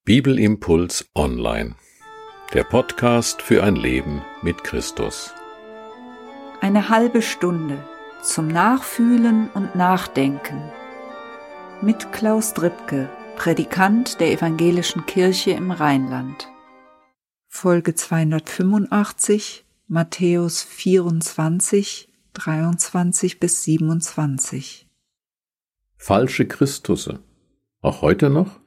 Bibelimpuls Online, der Podcast für ein Leben mit Christus. Eine halbe Stunde zum Nachfühlen und Nachdenken mit Klaus Dripke, Predikant der Evangelischen Kirche im Rheinland. Folge 285, Matthäus 24, 23 bis 27. Falsche Christusse, auch heute noch?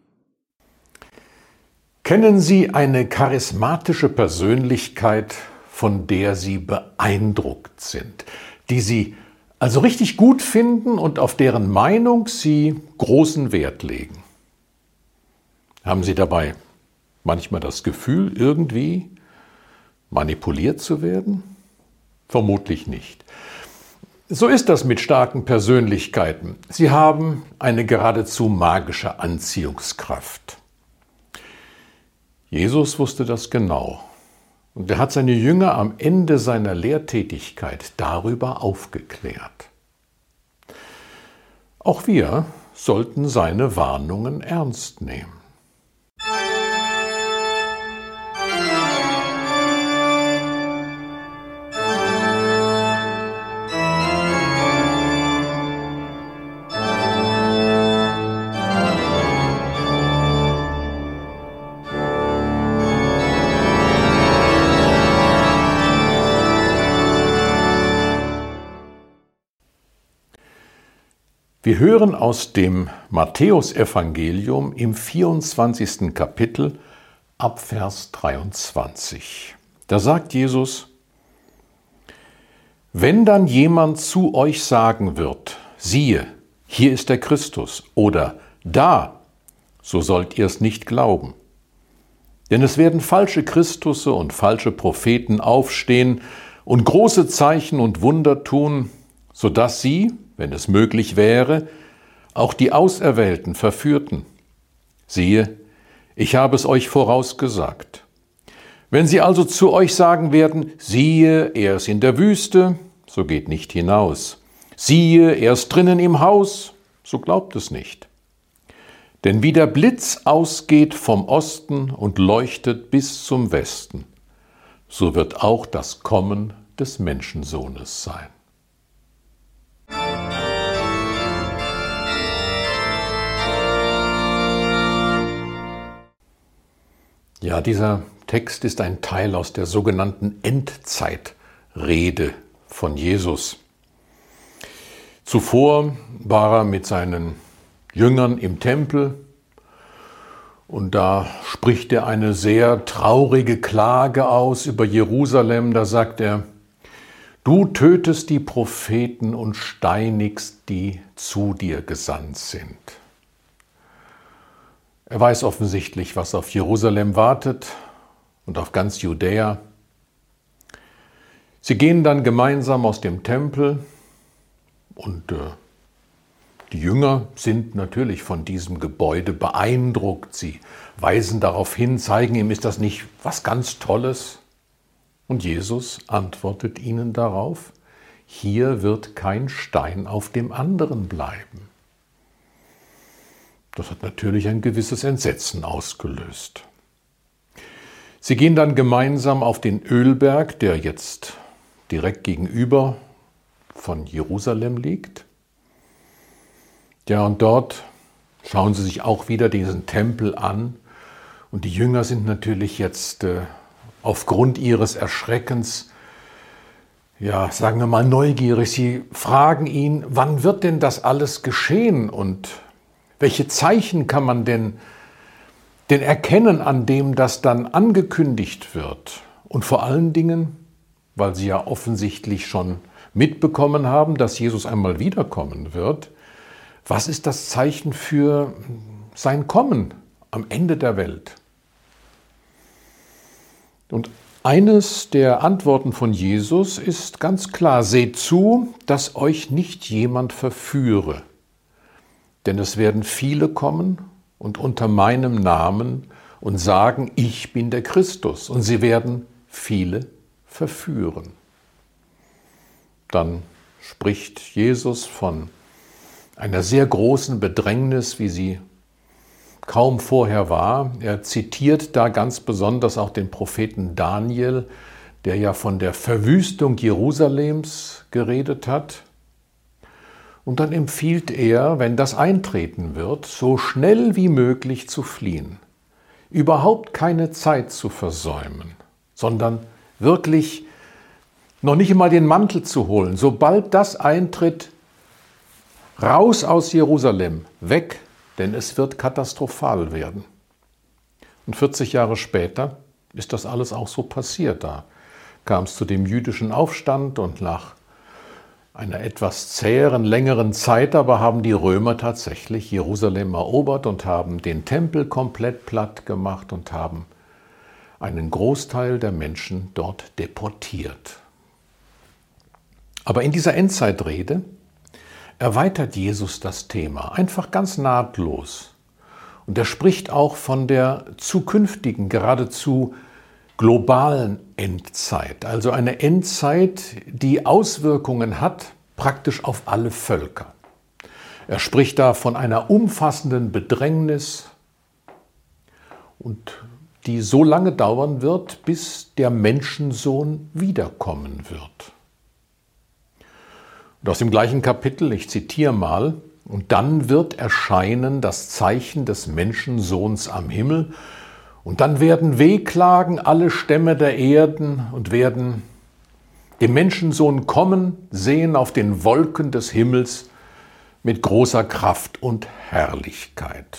Kennen Sie eine charismatische Persönlichkeit, von der Sie beeindruckt sind, die Sie also richtig gut finden und auf deren Meinung Sie großen Wert legen? Haben Sie dabei manchmal das Gefühl, irgendwie manipuliert zu werden? Vermutlich nicht. So ist das mit starken Persönlichkeiten. Sie haben eine geradezu magische Anziehungskraft. Jesus wusste das genau und er hat seine Jünger am Ende seiner Lehrtätigkeit darüber aufgeklärt. Auch wir sollten seine Warnungen ernst nehmen. Wir hören aus dem Matthäusevangelium im 24. Kapitel ab Vers 23. Da sagt Jesus: Wenn dann jemand zu euch sagen wird, siehe, hier ist der Christus, oder da, so sollt ihr es nicht glauben. Denn es werden falsche Christusse und falsche Propheten aufstehen und große Zeichen und Wunder tun, sodass sie, wenn es möglich wäre, auch die Auserwählten verführten. Siehe, ich habe es euch vorausgesagt. Wenn sie also zu euch sagen werden, siehe, er ist in der Wüste, so geht nicht hinaus. Siehe, er ist drinnen im Haus, so glaubt es nicht. Denn wie der Blitz ausgeht vom Osten und leuchtet bis zum Westen, so wird auch das Kommen des Menschensohnes sein. Ja, dieser Text ist ein Teil aus der sogenannten Endzeitrede von Jesus. Zuvor war er mit seinen Jüngern im Tempel und da spricht er eine sehr traurige Klage aus über Jerusalem. Da sagt er: Du tötest die Propheten und steinigst, die zu dir gesandt sind. Er weiß offensichtlich, was auf Jerusalem wartet und auf ganz Judäa. Sie gehen dann gemeinsam aus dem Tempel und die Jünger sind natürlich von diesem Gebäude beeindruckt. Sie weisen darauf hin, zeigen ihm, ist das nicht was ganz Tolles? Und Jesus antwortet ihnen darauf: Hier wird kein Stein auf dem anderen bleiben. Das hat natürlich ein gewisses Entsetzen ausgelöst. Sie gehen dann gemeinsam auf den Ölberg, der jetzt direkt gegenüber von Jerusalem liegt. Ja, und dort schauen sie sich auch wieder diesen Tempel an. Und die Jünger sind natürlich jetzt aufgrund ihres Erschreckens, ja, sagen wir mal neugierig. Sie fragen ihn, wann wird denn das alles geschehen und welche Zeichen kann man denn erkennen, an dem das dann angekündigt wird? Und vor allen Dingen, weil sie ja offensichtlich schon mitbekommen haben, dass Jesus einmal wiederkommen wird, was ist das Zeichen für sein Kommen am Ende der Welt? Und eines der Antworten von Jesus ist ganz klar: Seht zu, dass euch nicht jemand verführe. Denn es werden viele kommen und unter meinem Namen und sagen, ich bin der Christus. Und sie werden viele verführen. Dann spricht Jesus von einer sehr großen Bedrängnis, wie sie kaum vorher war. Er zitiert da ganz besonders auch den Propheten Daniel, der ja von der Verwüstung Jerusalems geredet hat. Und dann empfiehlt er, wenn das eintreten wird, so schnell wie möglich zu fliehen, überhaupt keine Zeit zu versäumen, sondern wirklich noch nicht einmal den Mantel zu holen. Sobald das eintritt, raus aus Jerusalem, weg, denn es wird katastrophal werden. Und 40 Jahre später ist das alles auch so passiert. Da kam es zu dem jüdischen Aufstand und nach einer etwas zäheren, längeren Zeit aber haben die Römer tatsächlich Jerusalem erobert und haben den Tempel komplett platt gemacht und haben einen Großteil der Menschen dort deportiert. Aber in dieser Endzeitrede erweitert Jesus das Thema, einfach ganz nahtlos. Und er spricht auch von der zukünftigen, geradezu globalen Endzeit, also eine Endzeit, die Auswirkungen hat praktisch auf alle Völker. Er spricht da von einer umfassenden Bedrängnis und die so lange dauern wird, bis der Menschensohn wiederkommen wird. Und aus dem gleichen Kapitel, ich zitiere mal, und dann wird erscheinen das Zeichen des Menschensohns am Himmel, und dann werden wehklagen alle Stämme der Erden und werden den Menschensohn kommen, sehen auf den Wolken des Himmels mit großer Kraft und Herrlichkeit.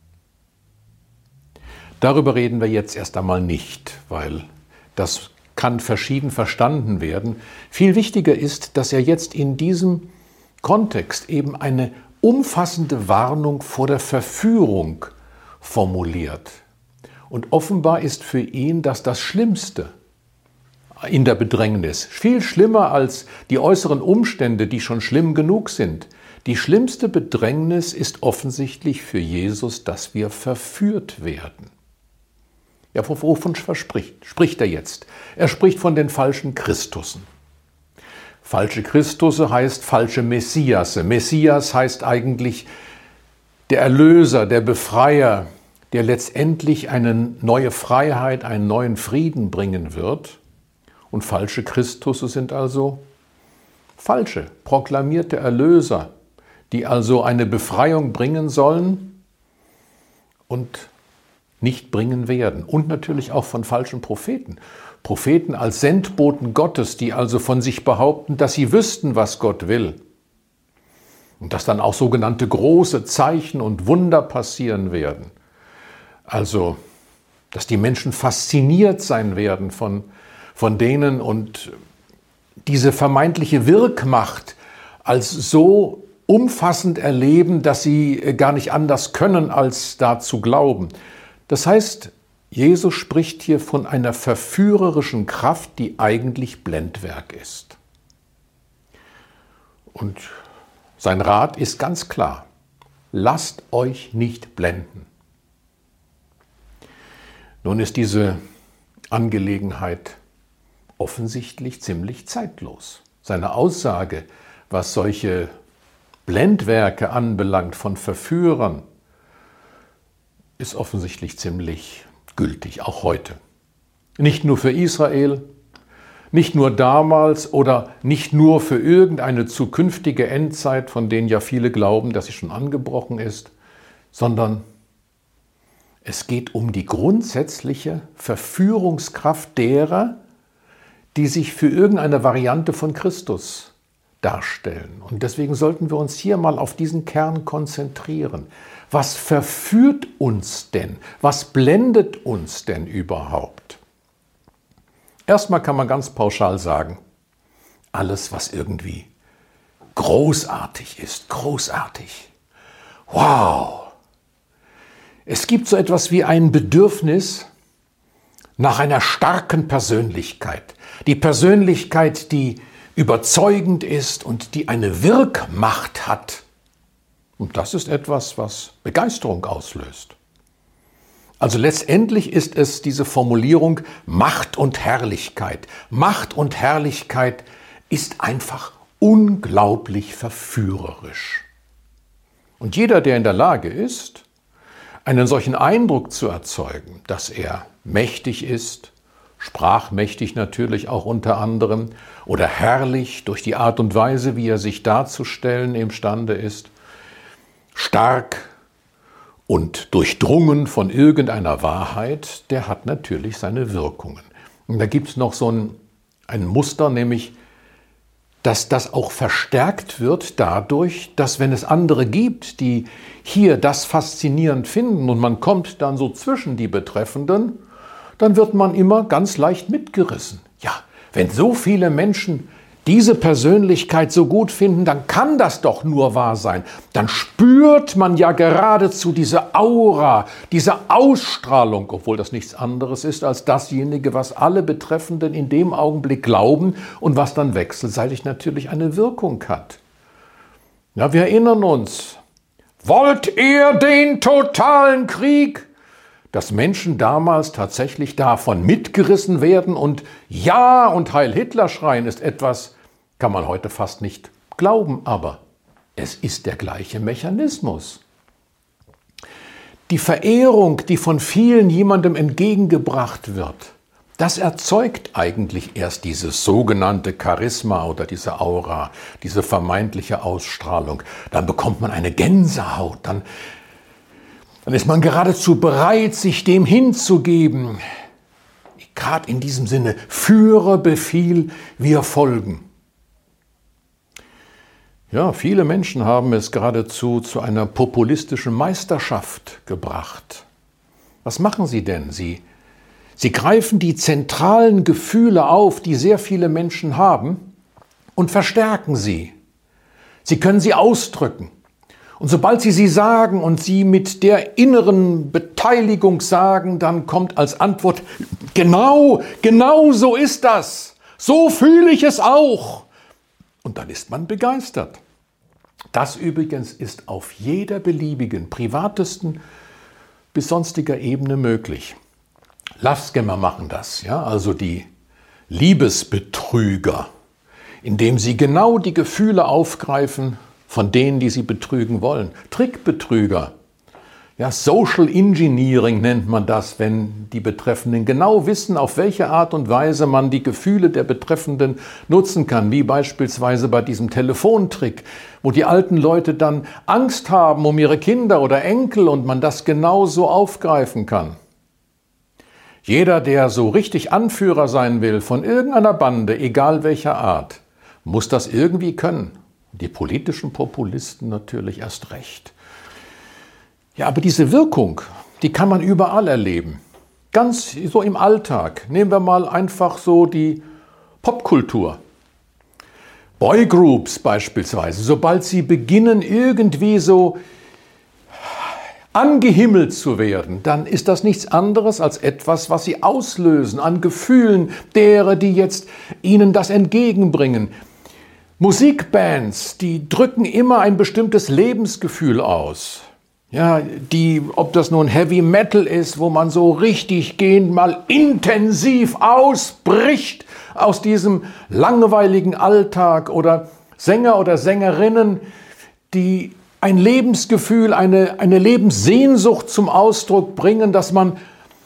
Darüber reden wir jetzt erst einmal nicht, weil das kann verschieden verstanden werden. Viel wichtiger ist, dass er jetzt in diesem Kontext eben eine umfassende Warnung vor der Verführung formuliert. Und offenbar ist für ihn das Schlimmste in der Bedrängnis. Viel schlimmer als die äußeren Umstände, die schon schlimm genug sind. Die schlimmste Bedrängnis ist offensichtlich für Jesus, dass wir verführt werden. Ja, wovon spricht er jetzt? Er spricht von den falschen Christussen. Falsche Christusse heißt falsche Messiasse. Messias heißt eigentlich der Erlöser, der Befreier, der letztendlich eine neue Freiheit, einen neuen Frieden bringen wird. Und falsche Christusse sind also falsche, proklamierte Erlöser, die also eine Befreiung bringen sollen und nicht bringen werden. Und natürlich auch von falschen Propheten. Propheten als Sendboten Gottes, die also von sich behaupten, dass sie wüssten, was Gott will. Und dass dann auch sogenannte große Zeichen und Wunder passieren werden. Also, dass die Menschen fasziniert sein werden von denen und diese vermeintliche Wirkmacht als so umfassend erleben, dass sie gar nicht anders können, als da zu glauben. Das heißt, Jesus spricht hier von einer verführerischen Kraft, die eigentlich Blendwerk ist. Und sein Rat ist ganz klar: Lasst euch nicht blenden. Nun ist diese Angelegenheit offensichtlich ziemlich zeitlos. Seine Aussage, was solche Blendwerke anbelangt von Verführern, ist offensichtlich ziemlich gültig, auch heute. Nicht nur für Israel, nicht nur damals oder nicht nur für irgendeine zukünftige Endzeit, von denen ja viele glauben, dass sie schon angebrochen ist, sondern es geht um die grundsätzliche Verführungskraft derer, die sich für irgendeine Variante von Christus darstellen. Und deswegen sollten wir uns hier mal auf diesen Kern konzentrieren. Was verführt uns denn? Was blendet uns denn überhaupt? Erstmal kann man ganz pauschal sagen, alles, was irgendwie großartig ist, großartig. Wow! Es gibt so etwas wie ein Bedürfnis nach einer starken Persönlichkeit. Die Persönlichkeit, die überzeugend ist und die eine Wirkmacht hat. Und das ist etwas, was Begeisterung auslöst. Also letztendlich ist es diese Formulierung Macht und Herrlichkeit. Macht und Herrlichkeit ist einfach unglaublich verführerisch. Und jeder, der in der Lage ist, einen solchen Eindruck zu erzeugen, dass er mächtig ist, sprachmächtig natürlich auch unter anderem, oder herrlich durch die Art und Weise, wie er sich darzustellen imstande ist, stark und durchdrungen von irgendeiner Wahrheit, der hat natürlich seine Wirkungen. Und da gibt es noch so ein Muster, nämlich, dass das auch verstärkt wird dadurch, dass wenn es andere gibt, die hier das faszinierend finden und man kommt dann so zwischen die Betreffenden, dann wird man immer ganz leicht mitgerissen. Ja, wenn so viele Menschen diese Persönlichkeit so gut finden, dann kann das doch nur wahr sein. Dann spürt man ja geradezu diese Aura, diese Ausstrahlung, obwohl das nichts anderes ist als dasjenige, was alle Betreffenden in dem Augenblick glauben und was dann wechselseitig natürlich eine Wirkung hat. Ja, wir erinnern uns, wollt ihr den totalen Krieg? Dass Menschen damals tatsächlich davon mitgerissen werden und Ja und Heil Hitler schreien, ist etwas, kann man heute fast nicht glauben, aber es ist der gleiche Mechanismus. Die Verehrung, die von vielen jemandem entgegengebracht wird, das erzeugt eigentlich erst dieses sogenannte Charisma oder diese Aura, diese vermeintliche Ausstrahlung. Dann bekommt man eine Gänsehaut, dann ist man geradezu bereit, sich dem hinzugeben. Gerade in diesem Sinne, Führer, Befehl, wir folgen. Ja, viele Menschen haben es geradezu zu einer populistischen Meisterschaft gebracht. Was machen sie denn? Sie greifen die zentralen Gefühle auf, die sehr viele Menschen haben, und verstärken sie. Sie können sie ausdrücken. Und sobald sie sagen und sie mit der inneren Beteiligung sagen, dann kommt als Antwort, genau so ist das. So fühle ich es auch. Und dann ist man begeistert. Das übrigens ist auf jeder beliebigen, privatesten bis sonstiger Ebene möglich. Love-Scammer machen das, ja, also die Liebesbetrüger, indem sie genau die Gefühle aufgreifen von denen, die sie betrügen wollen. Trickbetrüger. Ja, Social Engineering nennt man das, wenn die Betreffenden genau wissen, auf welche Art und Weise man die Gefühle der Betreffenden nutzen kann, wie beispielsweise bei diesem Telefontrick, wo die alten Leute dann Angst haben um ihre Kinder oder Enkel und man das genauso aufgreifen kann. Jeder, der so richtig Anführer sein will von irgendeiner Bande, egal welcher Art, muss das irgendwie können. Die politischen Populisten natürlich erst recht. Ja, aber diese Wirkung, die kann man überall erleben. Ganz so im Alltag. Nehmen wir mal einfach so die Popkultur. Boygroups beispielsweise. Sobald sie beginnen, irgendwie so angehimmelt zu werden, dann ist das nichts anderes als etwas, was sie auslösen an Gefühlen derer, die jetzt ihnen das entgegenbringen. Musikbands, die drücken immer ein bestimmtes Lebensgefühl aus. Ja, ob das nun Heavy Metal ist, wo man so richtig gehend mal intensiv ausbricht aus diesem langweiligen Alltag, oder Sänger oder Sängerinnen, die ein Lebensgefühl, eine Lebenssehnsucht zum Ausdruck bringen, dass man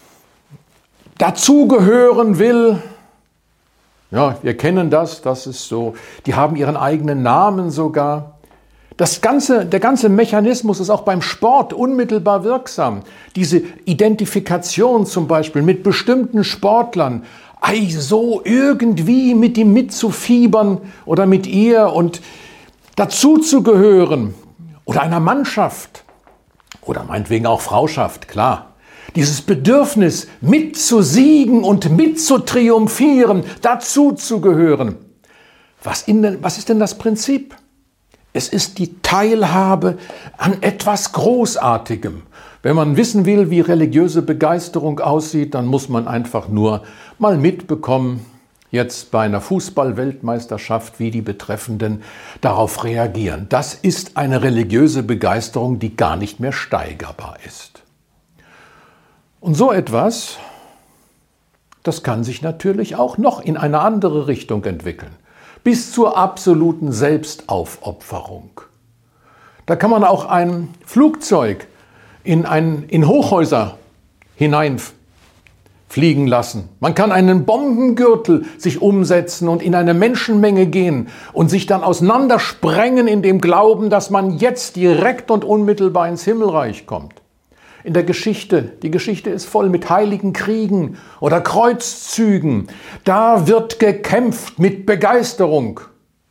dazugehören will. Ja, wir kennen das ist so. Die haben ihren eigenen Namen sogar. Der ganze Mechanismus ist auch beim Sport unmittelbar wirksam. Diese Identifikation zum Beispiel mit bestimmten Sportlern, so irgendwie mit ihm mitzufiebern oder mit ihr und dazuzugehören. Oder einer Mannschaft. Oder meinetwegen auch Frauschaft, klar. Dieses Bedürfnis, mitzusiegen und mitzutriumphieren, dazuzugehören. Was ist denn das Prinzip? Es ist die Teilhabe an etwas Großartigem. Wenn man wissen will, wie religiöse Begeisterung aussieht, dann muss man einfach nur mal mitbekommen, jetzt bei einer Fußball-Weltmeisterschaft, wie die Betreffenden darauf reagieren. Das ist eine religiöse Begeisterung, die gar nicht mehr steigerbar ist. Und so etwas, das kann sich natürlich auch noch in eine andere Richtung entwickeln, bis zur absoluten Selbstaufopferung. Da kann man auch ein Flugzeug in Hochhäuser hineinfliegen lassen. Man kann einen Bombengürtel sich umsetzen und in eine Menschenmenge gehen und sich dann auseinandersprengen in dem Glauben, dass man jetzt direkt und unmittelbar ins Himmelreich kommt. In der Geschichte, die Geschichte ist voll mit heiligen Kriegen oder Kreuzzügen. Da wird gekämpft mit Begeisterung.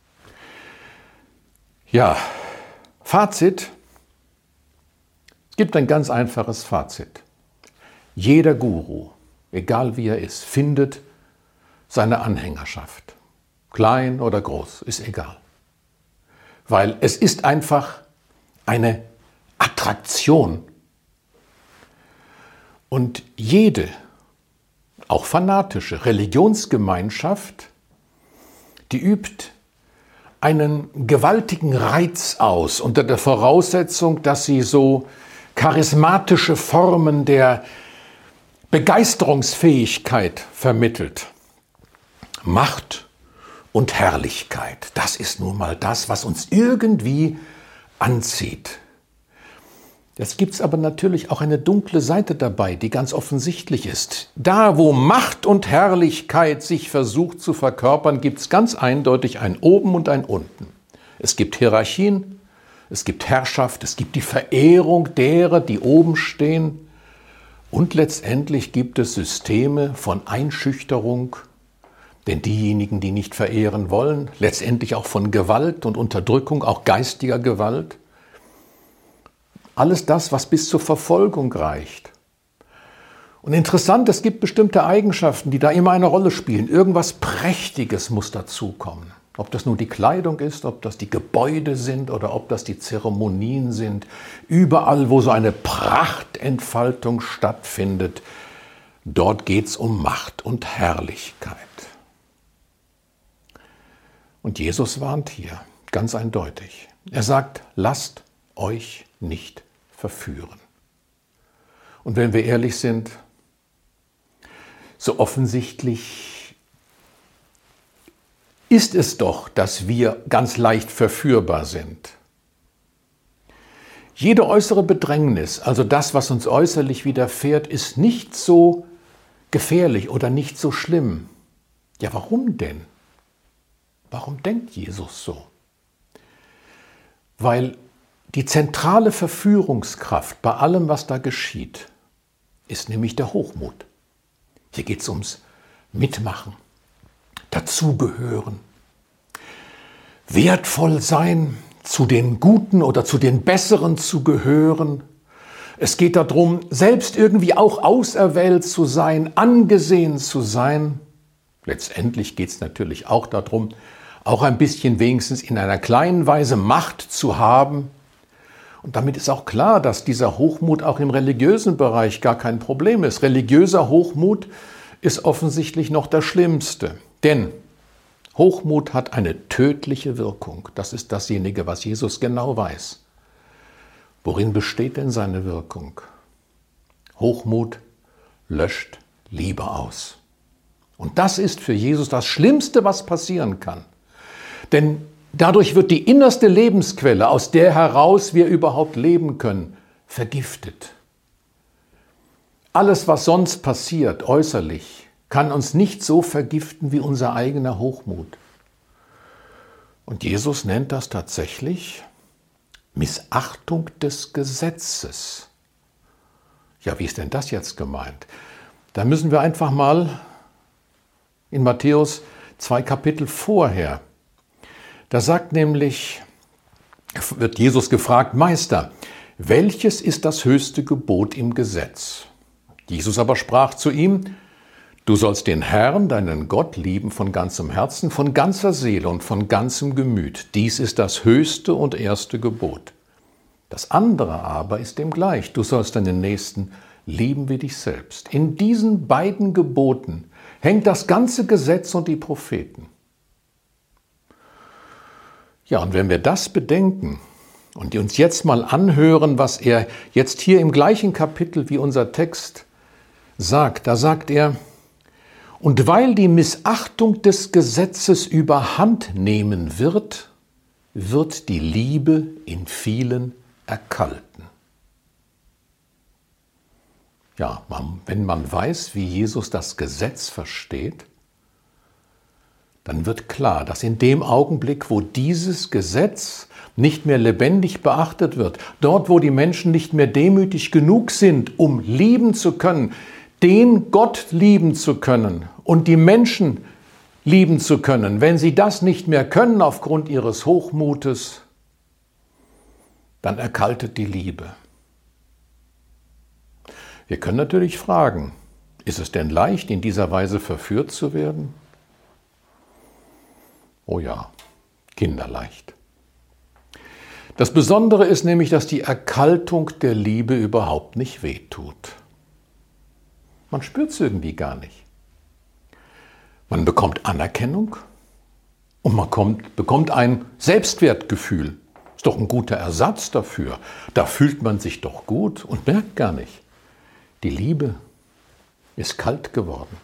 Ja, Fazit. Es gibt ein ganz einfaches Fazit. Jeder Guru, egal wie er ist, findet seine Anhängerschaft. Klein oder groß, ist egal. Weil es ist einfach eine Attraktion. Und jede, auch fanatische Religionsgemeinschaft, die übt einen gewaltigen Reiz aus, unter der Voraussetzung, dass sie so charismatische Formen der Begeisterungsfähigkeit vermittelt. Macht und Herrlichkeit, das ist nun mal das, was uns irgendwie anzieht. Jetzt gibt es aber natürlich auch eine dunkle Seite dabei, die ganz offensichtlich ist. Da, wo Macht und Herrlichkeit sich versucht zu verkörpern, gibt es ganz eindeutig ein Oben und ein Unten. Es gibt Hierarchien, es gibt Herrschaft, es gibt die Verehrung derer, die oben stehen. Und letztendlich gibt es Systeme von Einschüchterung, denn diejenigen, die nicht verehren wollen, letztendlich auch von Gewalt und Unterdrückung, auch geistiger Gewalt. Alles das, was bis zur Verfolgung reicht. Und interessant, es gibt bestimmte Eigenschaften, die da immer eine Rolle spielen. Irgendwas Prächtiges muss dazukommen. Ob das nun die Kleidung ist, ob das die Gebäude sind oder ob das die Zeremonien sind. Überall, wo so eine Prachtentfaltung stattfindet, dort geht es um Macht und Herrlichkeit. Und Jesus warnt hier ganz eindeutig. Er sagt, lasst euch nicht verführen. Und wenn wir ehrlich sind, so offensichtlich ist es doch, dass wir ganz leicht verführbar sind. Jede äußere Bedrängnis, also das, was uns äußerlich widerfährt, ist nicht so gefährlich oder nicht so schlimm. Ja, warum denn? Warum denkt Jesus so? Weil die zentrale Verführungskraft bei allem, was da geschieht, ist nämlich der Hochmut. Hier geht es ums Mitmachen, dazugehören, wertvoll sein, zu den Guten oder zu den Besseren zu gehören. Es geht darum, selbst irgendwie auch auserwählt zu sein, angesehen zu sein. Letztendlich geht es natürlich auch darum, auch ein bisschen wenigstens in einer kleinen Weise Macht zu haben. Und damit ist auch klar, dass dieser Hochmut auch im religiösen Bereich gar kein Problem ist. Religiöser Hochmut ist offensichtlich noch das Schlimmste. Denn Hochmut hat eine tödliche Wirkung. Das ist dasjenige, was Jesus genau weiß. Worin besteht denn seine Wirkung? Hochmut löscht Liebe aus. Und das ist für Jesus das Schlimmste, was passieren kann. Denn dadurch wird die innerste Lebensquelle, aus der heraus wir überhaupt leben können, vergiftet. Alles, was sonst passiert, äußerlich, kann uns nicht so vergiften wie unser eigener Hochmut. Und Jesus nennt das tatsächlich Missachtung des Gesetzes. Ja, wie ist denn das jetzt gemeint? Da müssen wir einfach mal in Matthäus 2 Kapitel vorher. Da wird Jesus gefragt, Meister, welches ist das höchste Gebot im Gesetz? Jesus aber sprach zu ihm, du sollst den Herrn, deinen Gott, lieben von ganzem Herzen, von ganzer Seele und von ganzem Gemüt. Dies ist das höchste und erste Gebot. Das andere aber ist dem gleich. Du sollst deinen Nächsten lieben wie dich selbst. In diesen beiden Geboten hängt das ganze Gesetz und die Propheten. Ja, und wenn wir das bedenken und uns jetzt mal anhören, was er jetzt hier im gleichen Kapitel wie unser Text sagt, da sagt er, und weil die Missachtung des Gesetzes überhand nehmen wird, wird die Liebe in vielen erkalten. Ja, wenn man weiß, wie Jesus das Gesetz versteht, dann wird klar, dass in dem Augenblick, wo dieses Gesetz nicht mehr lebendig beachtet wird, dort, wo die Menschen nicht mehr demütig genug sind, um lieben zu können, den Gott lieben zu können und die Menschen lieben zu können, wenn sie das nicht mehr können aufgrund ihres Hochmutes, dann erkaltet die Liebe. Wir können natürlich fragen, ist es denn leicht, in dieser Weise verführt zu werden? Oh ja, kinderleicht. Das Besondere ist nämlich, dass die Erkaltung der Liebe überhaupt nicht wehtut. Man spürt es irgendwie gar nicht. Man bekommt Anerkennung und man bekommt ein Selbstwertgefühl. Ist doch ein guter Ersatz dafür. Da fühlt man sich doch gut und merkt gar nicht. Die Liebe ist kalt geworden.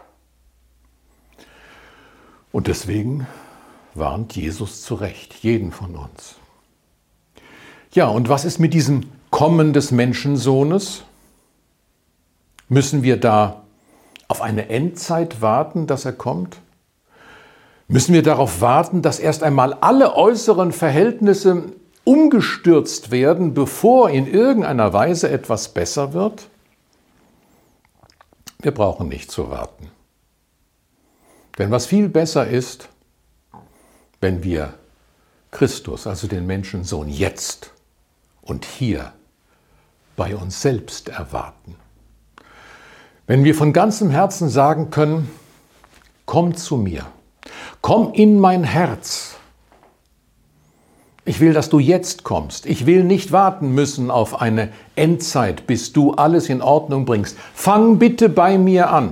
Und deswegen warnt Jesus zu Recht jeden von uns. Ja, und was ist mit diesem Kommen des Menschensohnes? Müssen wir da auf eine Endzeit warten, dass er kommt? Müssen wir darauf warten, dass erst einmal alle äußeren Verhältnisse umgestürzt werden, bevor in irgendeiner Weise etwas besser wird? Wir brauchen nicht zu warten. Denn was viel besser ist, wenn wir Christus, also den Menschensohn, jetzt und hier bei uns selbst erwarten. Wenn wir von ganzem Herzen sagen können, komm zu mir, komm in mein Herz. Ich will, dass du jetzt kommst. Ich will nicht warten müssen auf eine Endzeit, bis du alles in Ordnung bringst. Fang bitte bei mir an.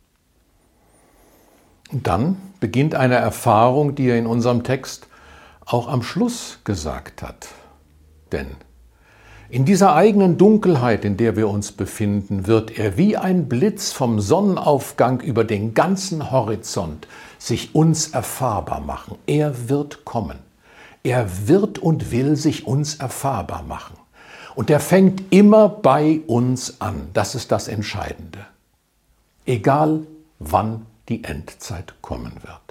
Und dann beginnt eine Erfahrung, die er in unserem Text auch am Schluss gesagt hat. Denn in dieser eigenen Dunkelheit, in der wir uns befinden, wird er wie ein Blitz vom Sonnenaufgang über den ganzen Horizont sich uns erfahrbar machen. Er wird kommen. Er wird und will sich uns erfahrbar machen. Und er fängt immer bei uns an. Das ist das Entscheidende. Egal, wann die Endzeit kommen wird.